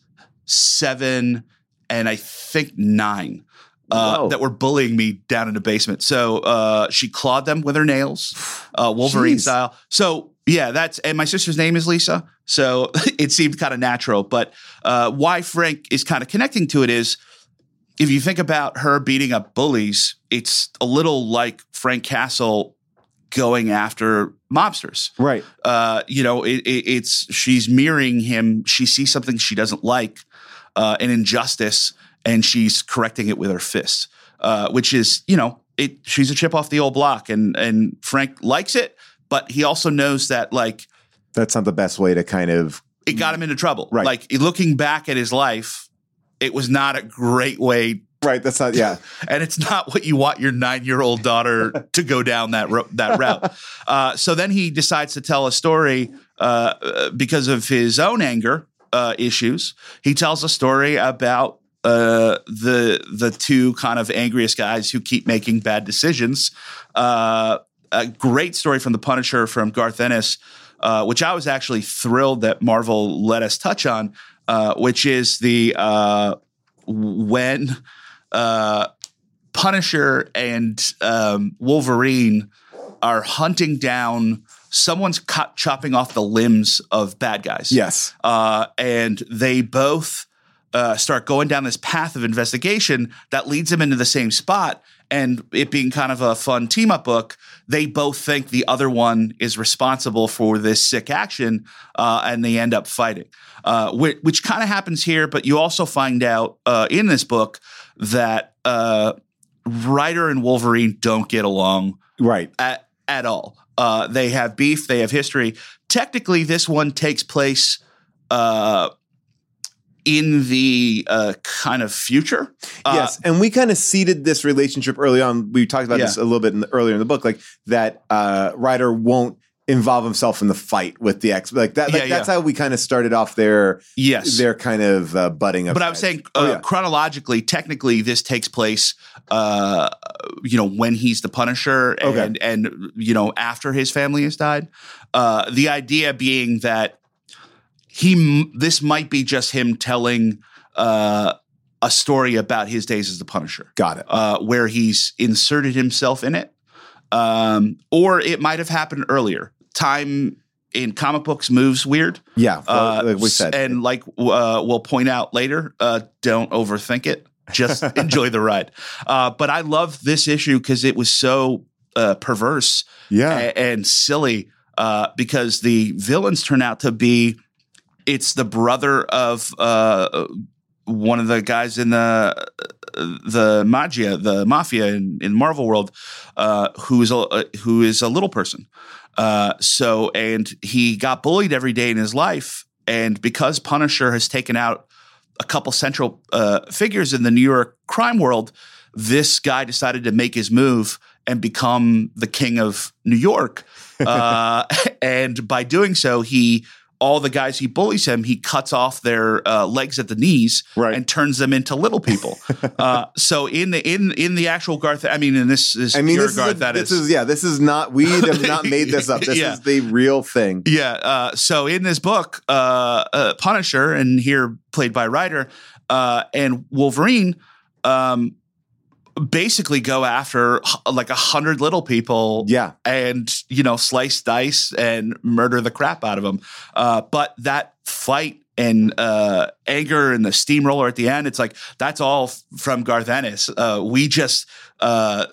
seven, and I think nine. Uh, Whoa. that were bullying me down in the basement. So uh, she clawed them with her nails, uh, Wolverine Jeez. style. So yeah, that's, and my sister's name is Lisa. So it seemed kind of natural. But uh, why Frank is kind of connecting to it is, if you think about her beating up bullies, it's a little like Frank Castle going after mobsters. Right. Uh, you know, it, it, it's, she's mirroring him. She sees something she doesn't like, uh, an injustice, and she's correcting it with her fists, uh, which is, you know, it. She's a chip off the old block, and and Frank likes it, but he also knows that, like, That's not the best way to kind of. it got him into trouble. Right. Like, looking back at his life, it was not a great way. Right. That's not. Yeah. And it's not what you want your nine-year-old daughter to go down that ro- that route. Uh, so then he decides to tell a story uh, because of his own anger uh, issues. He tells a story about Uh, the the two kind of angriest guys who keep making bad decisions. Uh, a great story from The Punisher from Garth Ennis, uh, which I was actually thrilled that Marvel let us touch on, uh, which is the uh, when uh, Punisher and um, Wolverine are hunting down someone's co- chopping off the limbs of bad guys. Yes. Uh, and they both Uh, start going down this path of investigation that leads them into the same spot. And it being kind of a fun team up book, they both think the other one is responsible for this sick action, uh, and they end up fighting, uh, which, which kind of happens here. But you also find out uh, in this book that uh, Ryder and Wolverine don't get along Right. at, at all. Uh, they have beef. They have history. Technically, this one takes place uh, in the uh, kind of future. Uh, Yes, and we kind of seeded this relationship early on. We talked about Yeah. this a little bit in the, earlier in the book, like that uh, Ryder won't involve himself in the fight with the X. Like that. Like Yeah, that's yeah. how we kind of started off their Yes. their kind of uh, budding. Of But I was heads. saying, uh, Oh, yeah. chronologically, technically, this takes place, uh, you know, when he's the Punisher, and Okay. and you know, after his family has died. Uh, the idea being that he, this might be just him telling uh, a story about his days as the Punisher. Got it. Uh, where he's inserted himself in it, um, or it might have happened earlier. Time in comic books moves weird. Yeah, well, Uh, like we said. and like uh, we'll point out later, uh, don't overthink it. Just enjoy the ride. Uh, but I love this issue because it was so uh, perverse Yeah. a- and silly uh, because the villains turn out to be, it's the brother of uh, one of the guys in the the Magia, the Mafia in, in Marvel world, uh, who is a who is a little person. Uh, so, and he got bullied every day in his life. And because Punisher has taken out a couple central uh, figures in the New York crime world, this guy decided to make his move and become the king of New York. Uh, and by doing so, he all the guys he bullies him, he cuts off their uh, legs at the knees Right. and turns them into little people. uh, so in the in in the actual Garth, I mean, in this is I mean, pure this, Garth. is, a, that this is, is yeah. This is not. We have not made this up. This Yeah. is the real thing. yeah. Uh, so in this book, uh, uh, Punisher, and here played by Ryder, uh, and Wolverine, um, basically go after h- like a hundred little people, Yeah. and you know, slice, dice, and murder the crap out of them. Uh, but that fight and uh, anger and the steamroller at the end, it's like that's all f- from Garth Ennis. Uh, we just uh,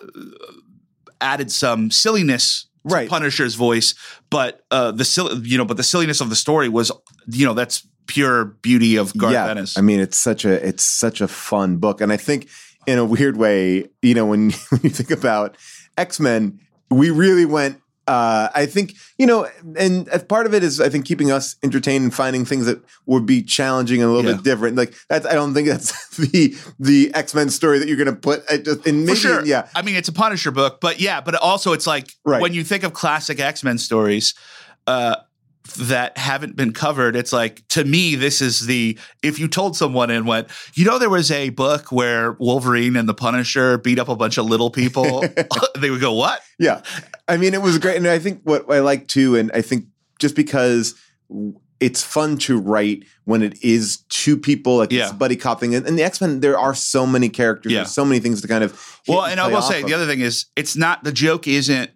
added some silliness to Right. Punisher's voice, but uh, the sil- you know, but the silliness of the story was, you know, that's pure beauty of Garth yeah. Ennis. I mean, it's such a it's such a fun book, and I think in a weird way, you know, when, when you think about X-Men, we really went. Uh, I think, you know, and as part of it is, I think, keeping us entertained and finding things that would be challenging and a little Yeah. bit different. Like that's, I don't think that's the the X-Men story that you're going to put uh, just in. Maybe, For sure. Yeah. I mean, it's a Punisher book, but yeah, but also it's like Right. when you think of classic X-Men stories uh, that haven't been covered, it's like, to me, this is the, if you told someone and went, you know, there was a book where Wolverine and the Punisher beat up a bunch of little people, they would go, what? Yeah. I mean, it was great. And I think what I like too, and I think just because it's fun to write when it is two people, like Yeah. this buddy cop thing. And, and the X-Men, there are so many characters, Yeah. there's so many things to kind of hit Well, and I play will off say, of. the other thing is, it's not, the joke isn't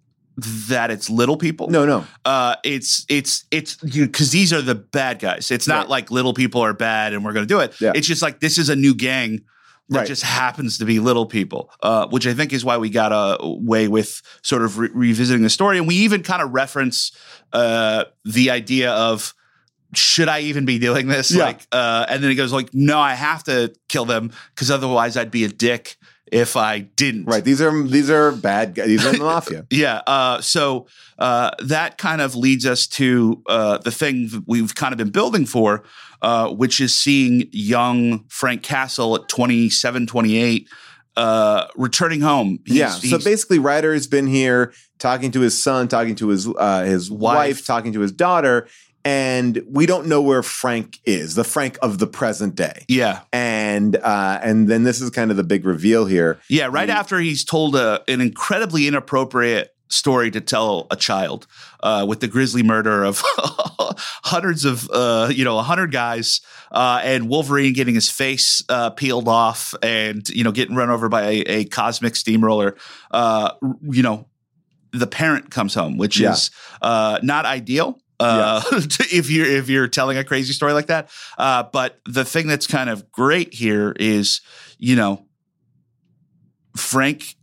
that it's little people. No, no. Uh, it's it's it's because these are the bad guys. It's not Right. like little people are bad and we're going to do it. Yeah. It's just like this is a new gang that Right. just happens to be little people, uh, which I think is why we got away with sort of re- revisiting the story. And we even kind of reference uh, the idea of, should I even be doing this? Yeah. Like, uh, and then he goes like, no, I have to kill them because otherwise I'd be a dick if I didn't. Right. These are these are bad guys. These are the mafia. Yeah. Uh, so uh, that kind of leads us to uh, the thing that we've kind of been building for, uh, which is seeing young Frank Castle at twenty-seven, twenty-eight uh, returning home. He's- yeah. So he's- basically, Ryder has been here talking to his son, talking to his uh, his wife. Wife. talking to his daughter, and we don't know where Frank is, the Frank of the present day. yeah. And uh, and then this is kind of the big reveal here. Yeah. Right after he's told a, an incredibly inappropriate story to tell a child uh, with the grisly murder of hundreds of, uh, you know, a hundred guys uh, and Wolverine getting his face uh, peeled off and, you know, getting run over by a, a cosmic steamroller. Uh, you know, the parent comes home, which Yeah. is uh, not ideal. Uh, if you're if you're telling a crazy story like that, uh, but the thing that's kind of great here is, you know, Frank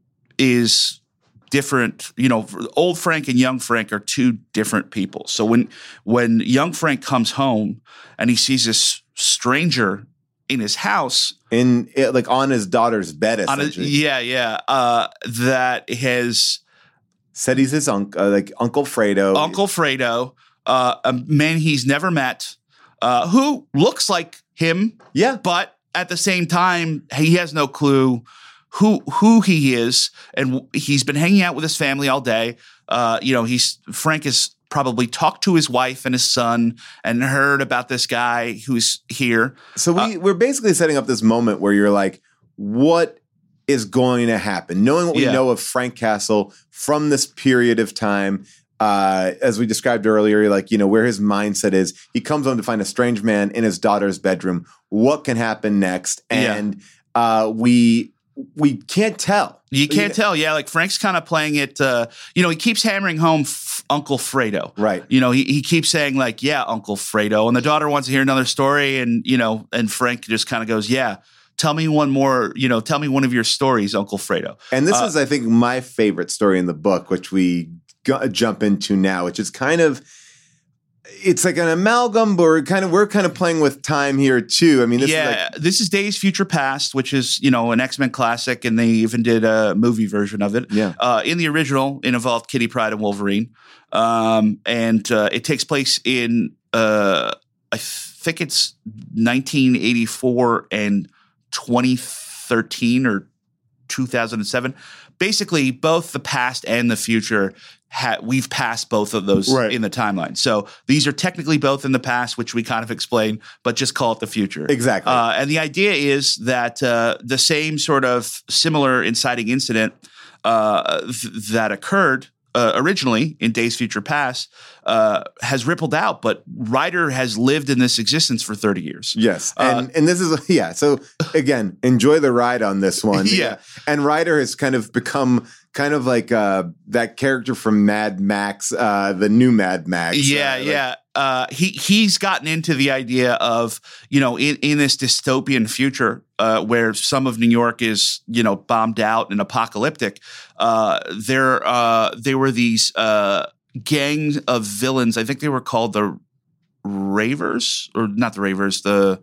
is different. You know, old Frank and young Frank are two different people. So when when young Frank comes home and he sees this stranger in his house, In it, like on his daughter's bed, on a, essentially. yeah, yeah, uh, that has. Said he's his uncle, uh, like Uncle Fredo. Uncle Fredo, uh, a man he's never met, uh, who looks like him, Yeah. but at the same time, he has no clue who who he is, and he's been hanging out with his family all day. Uh, you know, he's Frank has probably talked to his wife and his son and heard about this guy who's here. So we, we're basically setting up this moment where you're like, what is going to happen? Knowing what we Yeah. know of Frank Castle from this period of time, uh, as we described earlier, like, you know, where his mindset is, he comes home to find a strange man in his daughter's bedroom. What can happen next? Yeah. And uh, we we can't tell. You can't tell. Yeah, like Frank's kind of playing it. Uh, you know, he keeps hammering home F- Uncle Fredo. Right. You know, he, he keeps saying like, yeah, Uncle Fredo. And the daughter wants to hear another story. And, you know, and Frank just kind of goes, yeah, tell me one more, you know, tell me one of your stories, Uncle Fredo. And this Uh, is, I think, my favorite story in the book, which we g- jump into now, which is kind of, it's like an amalgam, but we're kind of, we're kind of playing with time here too. I mean, this yeah, is like, this is Days Future Past, which is, you know, an X-Men classic, and they even did a movie version of it. Yeah. Uh, in the original, it involved Kitty Pryde and Wolverine. Um, and uh, it takes place in, uh, I think it's nineteen eighty-four and twenty thirteen or two thousand seven. Basically, both the past and the future, ha- we've passed both of those Right. in the timeline. So these are technically both in the past, which we kind of explain, but just call it the future. Exactly. Uh, and the idea is that uh, the same sort of similar inciting incident uh, th- that occurred Uh, originally in Days Future Past uh, has rippled out, but Ryder has lived in this existence for thirty years. yes. Uh, And, and this is, yeah. So again, enjoy the ride on this one. Yeah. And Ryder has kind of become kind of like uh, that character from Mad Max, uh, the new Mad Max. Yeah, uh, like- yeah. Uh, he he's gotten into the idea of, you know, in, in this dystopian future uh, where some of New York is, you know, bombed out and apocalyptic. Uh, there uh, there were these uh, gangs of villains. I think they were called the Ravers, or not the Ravers. The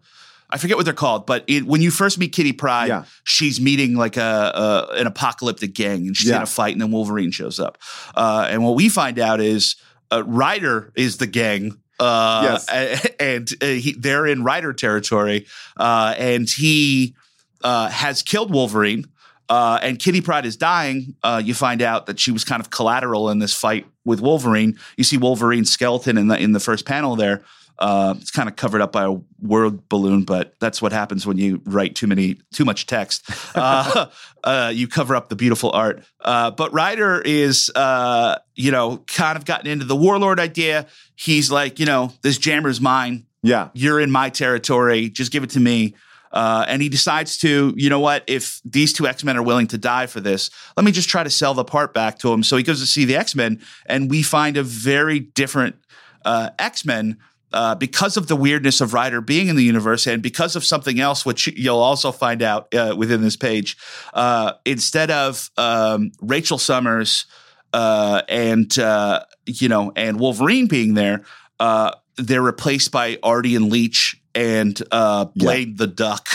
I forget what they're called, but it, when you first meet Kitty Pryde, Yeah. she's meeting like a, a an apocalyptic gang, and she's Yeah. in a fight, and then Wolverine shows up. Uh, and what we find out is uh, Ryder is the gang. Uh, Yes. a- and uh, he, they're in Ryder territory, uh, and he uh, has killed Wolverine. Uh, and Kitty Pryde is dying. Uh, you find out that she was kind of collateral in this fight with Wolverine. You see Wolverine's skeleton in the in the first panel there. Uh, it's kind of covered up by a word balloon, but that's what happens when you write too many, too much text. Uh, uh, you cover up the beautiful art. Uh, but Ryder is, uh, you know, kind of gotten into the warlord idea. He's like, you know, this jammer's mine. Yeah. You're in my territory. Just give it to me. Uh, and he decides to, you know what, if these two X-Men are willing to die for this, let me just try to sell the part back to him. So he goes to see the X-Men, and we find a very different uh, X-Men uh, because of the weirdness of Ryder being in the universe, and because of something else, which you'll also find out uh, within this page. Uh, instead of um, Rachel Summers uh, and, uh, you know, and Wolverine being there, uh, they're replaced by Artie and Leech and uh, Blade yeah. the Duck.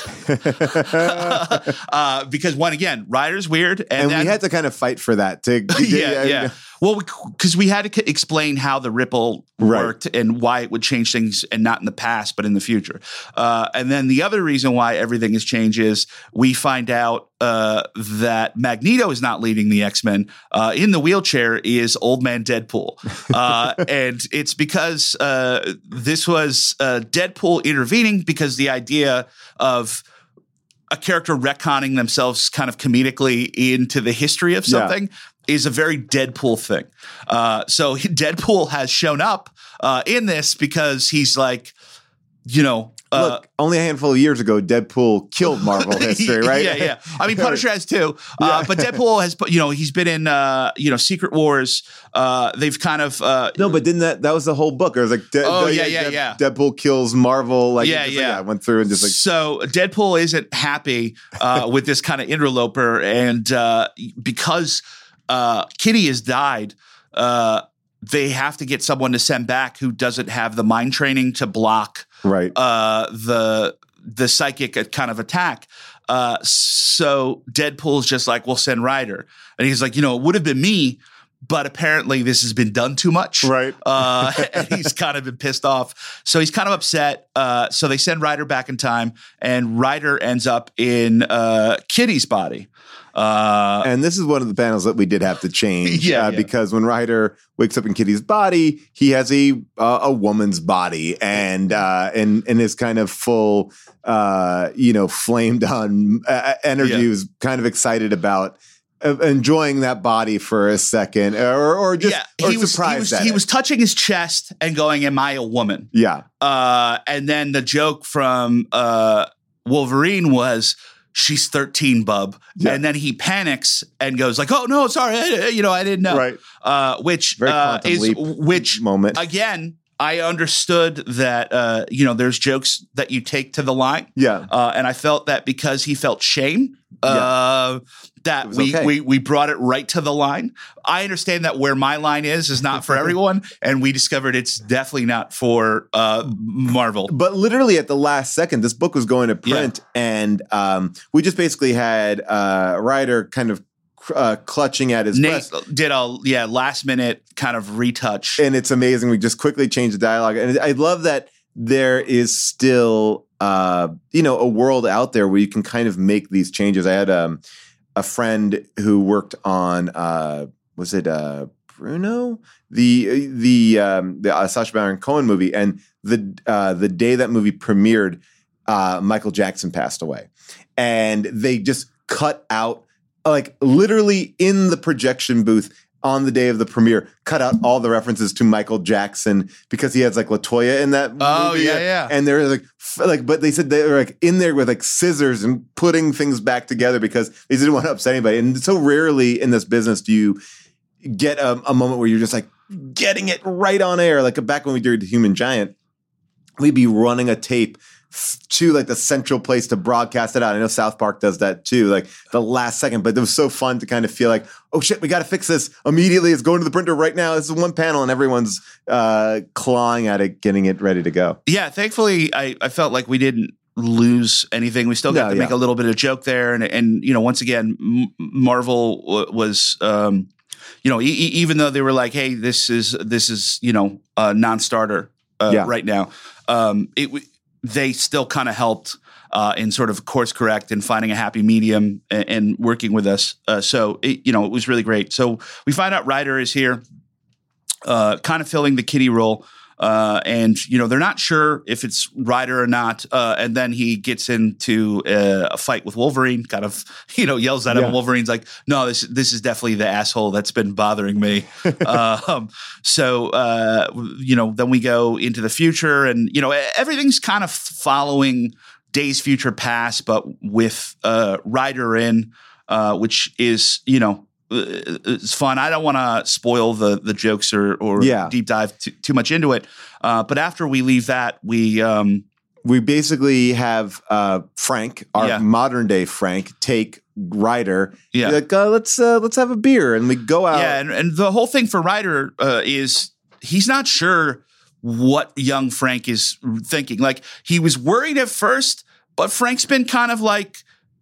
uh, because, one, again, Ryder's weird. And, And then, we had to kind of fight for that. To, yeah, yeah. Well, because we, we had to c- explain how the Ripple Right. worked and why it would change things, and not in the past, but in the future. Uh, and then the other reason why everything has changed is we find out uh, that Magneto is not leading the X-Men. Uh, in the wheelchair is Old Man Deadpool. Uh, and it's because uh, this was uh, Deadpool intervening, because the idea of a character retconning themselves kind of comedically into the history of something yeah. is a very Deadpool thing. Uh, so he, Deadpool has shown up uh, in this because he's like, you know, uh, look, only a handful of years ago, Deadpool killed Marvel history, right? Yeah, yeah. I mean, Punisher has too, uh, yeah. but Deadpool has, you know, he's been in, uh, you know, Secret Wars. Uh, they've kind of uh, no, but didn't that that was the whole book? It was like, De- oh De- yeah, yeah, De- yeah. Deadpool kills Marvel. Like, yeah, just, yeah. Like, yeah. Went through and just like so. Deadpool isn't happy uh, with this kind of interloper, and uh, because uh, Kitty has died. Uh, they have to get someone to send back who doesn't have the mind training to block right. uh, the the psychic kind of attack. Uh, so Deadpool's just like, we'll send Ryder. And he's like, you know, it would have been me, but apparently this has been done too much. Right. Uh, and he's kind of been pissed off. So he's kind of upset. Uh, so they send Ryder back in time, and Ryder ends up in uh, Kitty's body. Uh, and this is one of the panels that we did have to change, yeah, uh, yeah. because when Ryder wakes up in Kitty's body, he has a uh, a woman's body, and uh, and and is kind of full, uh, you know, flamed on uh, energy. Yeah. Was kind of excited about uh, enjoying that body for a second, or or just yeah, or he was, surprised he was, at he it. was touching his chest and going, "Am I a woman?" Yeah, uh, and then the joke from uh, Wolverine was, she's thirteen, bub. Yeah. And then he panics and goes like, oh no, sorry. I, you know, I didn't know. Right. Uh, which, Very uh, quantum is, leap which moment. Again, I understood that, uh, you know, there's jokes that you take to the line. Yeah. Uh, and I felt that because he felt shame, uh, that we, okay. we, we brought it right to the line. I understand that where my line is, is not for everyone. And we discovered it's definitely not for, uh, Marvel. But literally at the last second, this book was going to print, Yeah. and um, we just basically had uh, Ryder kind of uh, clutching at his Nate breast. did a yeah last minute kind of retouch. And it's amazing. We just quickly changed the dialogue. And I love that there is still, uh, you know, a world out there where you can kind of make these changes. I had um, a friend who worked on, uh, was it uh, Bruno? The the um, the uh, Sacha Baron Cohen movie. And the uh, the day that movie premiered, uh, Michael Jackson passed away. And they just cut out, like literally in the projection booth on the day of the premiere, cut out all the references to Michael Jackson because he has like LaToya in that movie. Oh, yeah, yeah. And they're like, f- like, but they said they were like in there with like scissors and putting things back together because they didn't want to upset anybody. And so rarely in this business do you get a, a moment where you're just like getting it right on air. Like back when we did Human Giant, we'd be running a tape to like the central place to broadcast it out. I know South Park does that too, like the last second, but it was so fun to kind of feel like, oh shit, we got to fix this immediately. It's going to the printer right now. This is one panel and everyone's uh, clawing at it, getting it ready to go. Yeah, thankfully, I, I felt like we didn't lose anything. We still got No, to yeah. make a little bit of joke there, and and you know, once again, M- Marvel w- was, um, you know, e- e- even though they were like, hey, this is this is you know a non-starter uh, Yeah. right now, um, it w- they still kind of helped uh, in sort of course correct and finding a happy medium and, and working with us. Uh, so it, you know, it was really great. So we find out Ryder is here, uh, kind of filling the Kitty role. Uh, and, you know, they're not sure if it's Ryder or not. Uh, and then he gets into uh, a fight with Wolverine, kind of, you know, yells at him. Yeah. And Wolverine's like, no, this this is definitely the asshole that's been bothering me. um, so, uh, you know, then we go into the future and, you know, everything's kind of following Days Future Past, but with uh, Ryder in, uh, which is, you know, it's fun. I don't want to spoil the the jokes or or Yeah. deep dive too, too much into it. Uh, but after we leave that, we um, We basically have uh, Frank, our Yeah. modern day Frank, take Ryder. Yeah. Like, uh, let's uh, let's have a beer, and we go out. yeah, and, and the whole thing for Ryder uh, is he's not sure what young Frank is thinking. Like he was worried at first, but Frank's been kind of like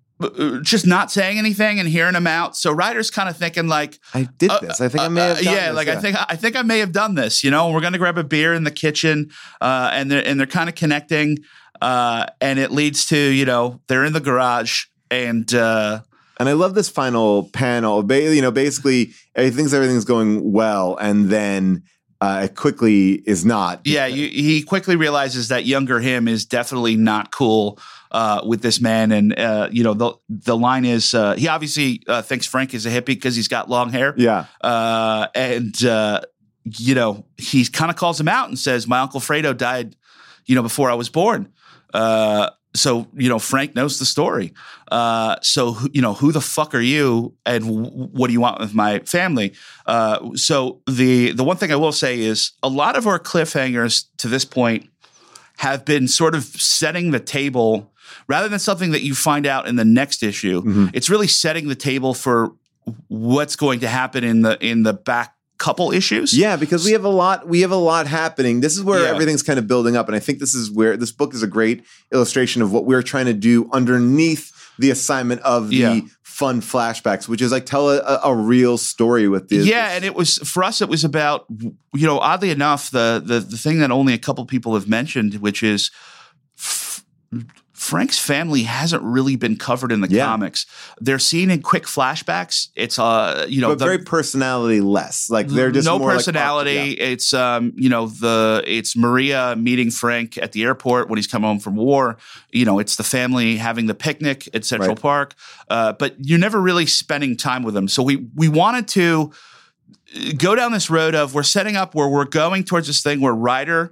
uh, just not saying anything and hearing him out. So Ryder's kind of thinking like, I did Uh, this. I think I may uh, have. Done yeah, this, like I think I think I may have done this. You know, and we're gonna grab a beer in the kitchen, uh, and they're and they're kind of connecting, uh, and it leads to you know they're in the garage, and uh, And I love this final panel. Ba- You know, basically, he thinks everything's going well, and then uh, it quickly is not. yeah, you, he quickly realizes that younger him is definitely not cool uh, with this man, and uh, you know the the line is uh, he obviously uh, thinks Frank is a hippie because he's got long hair, Yeah. uh, and uh, you know he kind of calls him out and says, "My Uncle Fredo died, you know, before I was born." Uh, so you know Frank knows the story. Uh, so who- you know who the fuck are you, and w- what do you want with my family? Uh, so the the one thing I will say is a lot of our cliffhangers to this point have been sort of setting the table rather than something that you find out in the next issue. Mm-hmm. It's really setting the table for what's going to happen in the in the back couple issues. Yeah, because we have a lot. We have a lot happening. This is where Yeah. everything's kind of building up, and I think this is where this book is a great illustration of what we're trying to do underneath the assignment of the Yeah. fun flashbacks, which is like tell a, a real story with this. Yeah, and it was for us. It was about you know, oddly enough, the the the thing that only a couple people have mentioned, which is f- Frank's family hasn't really been covered in the Yeah. comics. They're seen in quick flashbacks. It's uh, you know, but the- very personality less. Like they're just no more like- personality. It's um, you know, the it's Maria meeting Frank at the airport when he's come home from war. You know, it's the family having the picnic at Central Right. Park. Uh, but you're never really spending time with them. So we we wanted to go down this road of we're setting up where we're going towards this thing where Ryder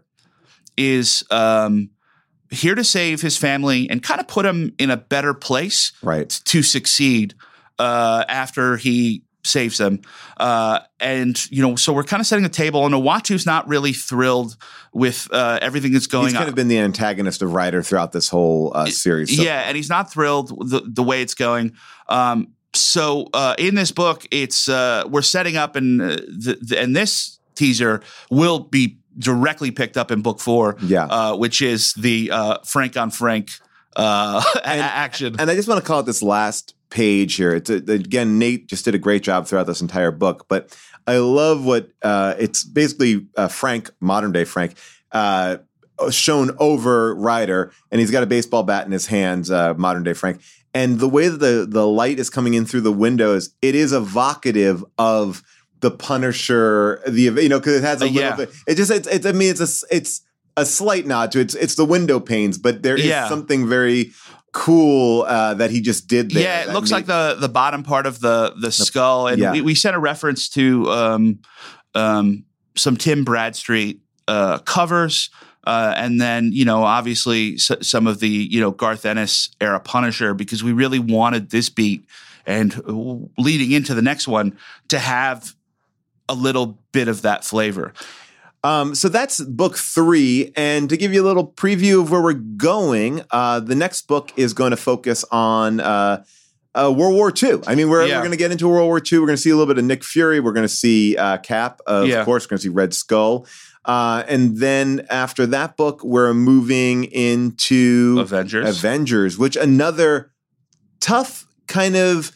is um here to save his family and kind of put him in a better place Right. to succeed uh, after he saves them. Uh, and, you know, so we're kind of setting the table, and Owatu's not really thrilled with uh, everything that's going He's kind on. of been the antagonist of Ryder throughout this whole uh, series. So- Yeah, and he's not thrilled with the, the way it's going. Um, so uh, in this book, it's uh, we're setting up, and uh, the, the, and this teaser will be directly picked up in book four, Yeah. uh, which is the uh, Frank on Frank uh, a- And- action. And I just want to call it this last page here. It's a, again, Nate just did a great job throughout this entire book, but I love what uh, it's basically uh, Frank, modern day Frank, uh, shown over Ryder, and he's got a baseball bat in his hands, uh, modern day Frank. And the way that the, the light is coming in through the windows, it is evocative of the Punisher, the you know, because it has a Uh, little yeah. bit. It just it's, it's I mean it's a it's a slight nod to it. it's it's the window panes, but there is Yeah. something very cool uh, that he just did there. Yeah, it that looks made- like the the bottom part of the the skull, and yeah. we, we sent a reference to um, um, some Tim Bradstreet uh, covers, uh, and then you know obviously s- some of the you know Garth Ennis era Punisher, because we really wanted this beat and uh, leading into the next one to have a little bit of that flavor. Um, so that's book three. And to give you a little preview of where we're going, uh, the next book is going to focus on uh, uh, World War Two. I mean, we're, Yeah. we're going to get into World War Two. We're going to see a little bit of Nick Fury. We're going to see uh, Cap, of Yeah. course. We're going to see Red Skull. Uh, and then after that book, we're moving into Avengers. Avengers, which another tough kind of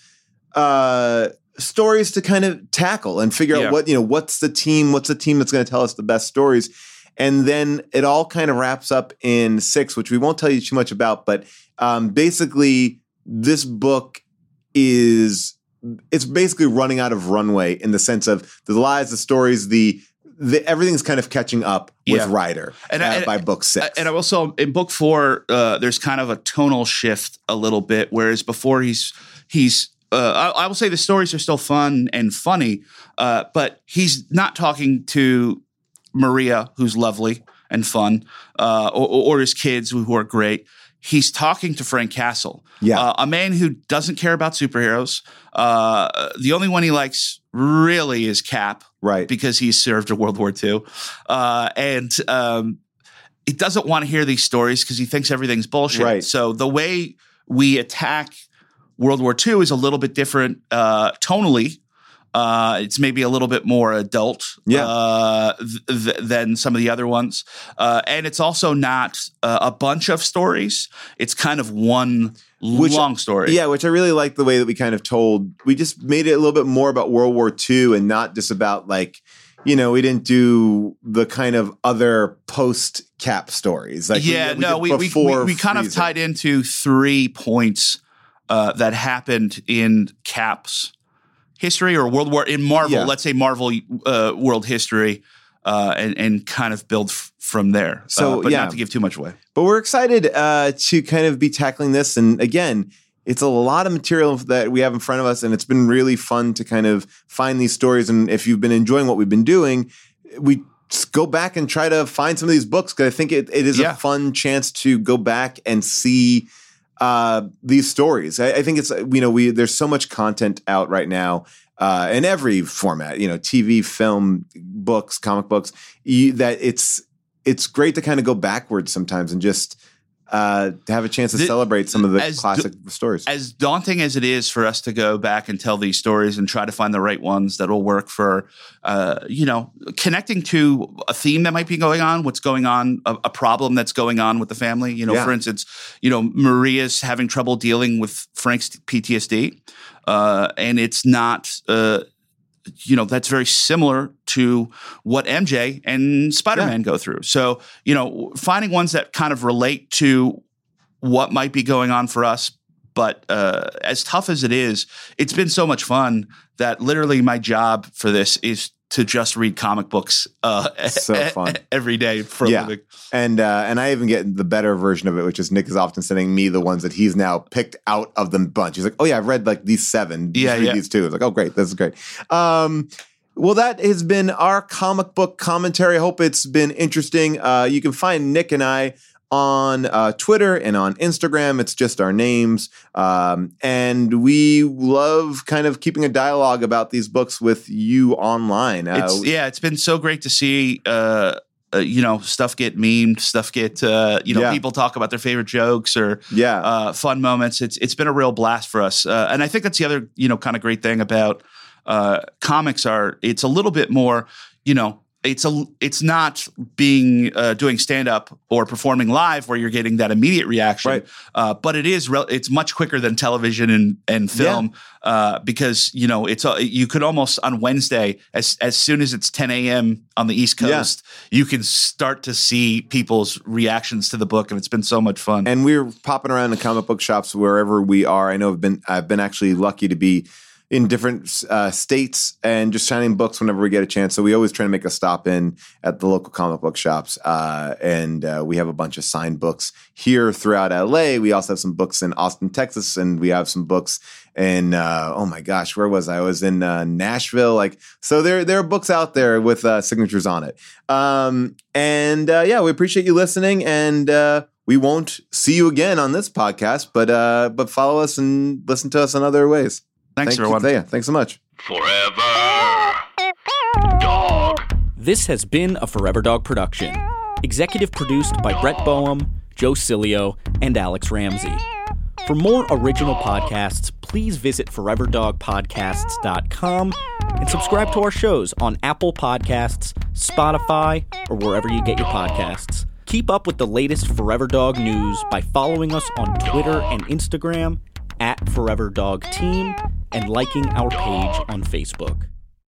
uh, stories to kind of tackle and figure Yeah. out what, you know, what's the team, what's the team that's going to tell us the best stories. And then it all kind of wraps up in six, which we won't tell you too much about, but um, basically this book is, it's basically running out of runway in the sense of the lies, the stories, the, the everything's kind of catching up with Yeah. Ryder And uh, I- and- by book six. And I also in book four, uh, there's kind of a tonal shift a little bit, whereas before he's he's. Uh, I, I will say the stories are still fun and funny, uh, but he's not talking to Maria, who's lovely and fun, uh, or, or his kids who are great. He's talking to Frank Castle, Yeah. uh, a man who doesn't care about superheroes. Uh, the only one he likes really is Cap, Right. Because he served in World War Two, uh, and um, he doesn't want to hear these stories because he thinks everything's bullshit. Right. So the way we attack World War Two is a little bit different uh, tonally. Uh, it's maybe a little bit more adult Yeah. uh, th- th- than some of the other ones. Uh, and it's also not uh, a bunch of stories. It's kind of one Which- long story. Yeah, which I really like the way that we kind of told. We just made it a little bit more about World War Two and not just about like, you know, we didn't do the kind of other post Cap stories. Like yeah, we, no, did we we, we, before we kind of Frieza. tied into three points uh, that happened in Cap's history or World War in Marvel. Yeah. Let's say Marvel uh, world history, uh, and and kind of build f- from there. So, uh, but yeah. not to give too much away. But we're excited uh, to kind of be tackling this. And again, it's a lot of material that we have in front of us, and it's been really fun to kind of find these stories. And if you've been enjoying what we've been doing, we just go back and try to find some of these books because I think it, it is Yeah. a fun chance to go back and see uh, these stories. I, I think it's, you know, we there's so much content out right now uh, in every format, you know, T V, film, books, comic books, you, that it's it's great to kind of go backwards sometimes and just uh, to have a chance to The- celebrate some of the as classic stories. As daunting as it is for us to go back and tell these stories and try to find the right ones that will work for, uh, you know, connecting to a theme that might be going on, what's going on, a, a problem that's going on with the family. You know, Yeah. for instance, you know, Maria's having trouble dealing with Frank's P T S D, uh, and it's not. Uh, you know, that's very similar to what M J and Spider-Man go through. So, you know, finding ones that kind of relate to what might be going on for us. But uh, as tough as it is, it's been so much fun that literally my job for this is to just read comic books uh, So fun. every day for a Yeah. living. And uh, and I even get the better version of it, which is Nick is often sending me the ones that he's now picked out of the bunch. He's like, oh yeah, I've read like these seven. Just Yeah, read yeah. these two. It's like, oh great, this is great. Um, well, that has been our comic book commentary. I hope it's been interesting. Uh, you can find Nick and I on uh, Twitter and on Instagram. It's just our names. Um, and we love kind of keeping a dialogue about these books with you online. Uh, It's, yeah, it's been so great to see, uh, uh, you know, stuff get memed, stuff get, uh, you know, Yeah. people talk about their favorite jokes or Yeah. uh, fun moments. It's it's been a real blast for us, uh, and I think that's the other, you know, kind of great thing about uh, comics are it's a little bit more, you know. It's a. It's not being uh, doing stand up or performing live where you're getting that immediate reaction, Right. uh, but it is. Rel- it's much quicker than television and and film uh, because you know it's. Uh, you could almost on Wednesday as as soon as it's ten a.m. on the East Yeah. Coast, you can start to see people's reactions to the book, and it's been so much fun. And we're popping around the comic book shops wherever we are. I know I've been I've been actually lucky to be in different uh, states and just signing books whenever we get a chance. So we always try to make a stop in at the local comic book shops. Uh, and uh, we have a bunch of signed books here throughout L A. We also have some books in Austin, Texas, and we have some books in uh, oh my gosh, where was I? I was in uh, Nashville. Like so, there there are books out there with uh, signatures on it. Um, and uh, yeah, we appreciate you listening and. Uh, We won't see you again on this podcast, but uh, but follow us and listen to us in other ways. Thanks, Thank everyone. You, yeah, thanks so much. Forever. Dog. This has been a Forever Dog production. Executive produced by Brett Boehm, Joe Cilio, and Alex Ramsey. For more original podcasts, please visit forever dog podcasts dot com and subscribe to our shows on Apple Podcasts, Spotify, or wherever you get your podcasts. Keep up with the latest Forever Dog news by following us on Twitter and Instagram at Forever Dog Team and liking our page on Facebook.